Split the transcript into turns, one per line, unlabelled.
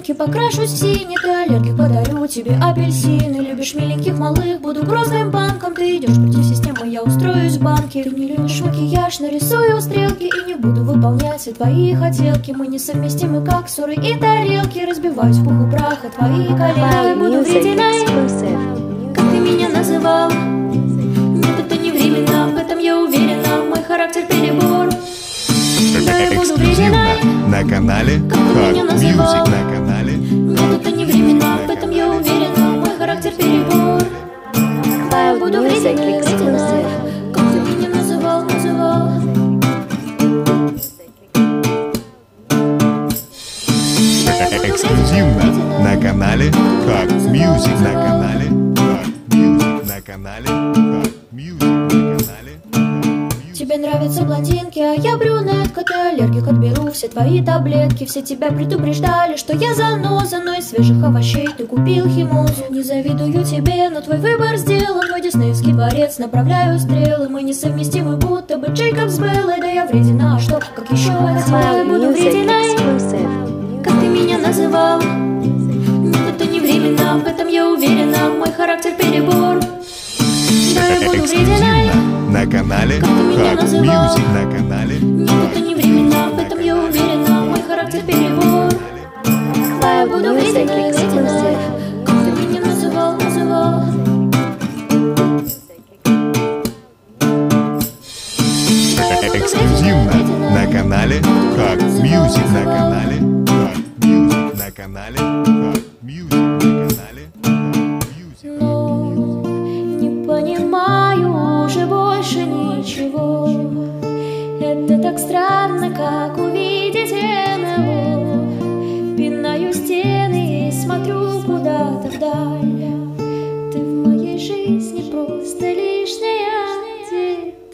Щеки покрашусь в синий, ты аллергик, подарю тебе апельсины. Любишь миленьких малых, буду грозным банком. Ты идешь против системы, я устроюсь в банке. Ты не любишь макияж, нарисую стрелки и не буду выполнять все твои хотелки. Мы несовместимы, как ссоры и тарелки. Разбиваюсь в пух и прах от твои колени. Буду врединой, как ты меня называл. Нет, это не временно, в этом я уверена. Мой характер перебор. Да, я буду врединой
на канале Hot Music, на канале.
Нет, это не временно, в этом я уверена. Мой характер перебор. Да, я буду врединой, как ты меня называл.
Эксклюзивно на канале Hot Music, на канале Hot Music, на канале Hot Music, на канале Hot Music.
Тебе нравятся блондинки, а я брюнетка. Ты аллергик, отберу все твои таблетки. Все тебя предупреждали, что я заноза, но из свежих овощей ты купил химозу. Не завидую тебе, но твой выбор сделан. Мой диснеевский дворец, направляю стрелы. Мы несовместимы, будто бы Джейкоб с Беллой. Да я вредина, а что, как еще хотела. Я буду врединой, как ты меня называл. Нет, это не временно, в этом я уверена. Мой характер перебор. Да, я буду врединой,
на канале
как ты меня
Hot
называл.
Music, на канале.
Нет, это не временно, в этом я уверена. Мой характер перебор. Да, я буду врединой, как ты меня называл.
Эксклюзивно на канале Hot Music, на канале Hot Music, на канале Hot Music, на канале Hot Music.
Но не понимаю уже больше ничего. Это так странно, как увидеть НЛО. Пинаю стены и смотрю куда-то вдаль. Ты в моей жизни просто лишняя деталь.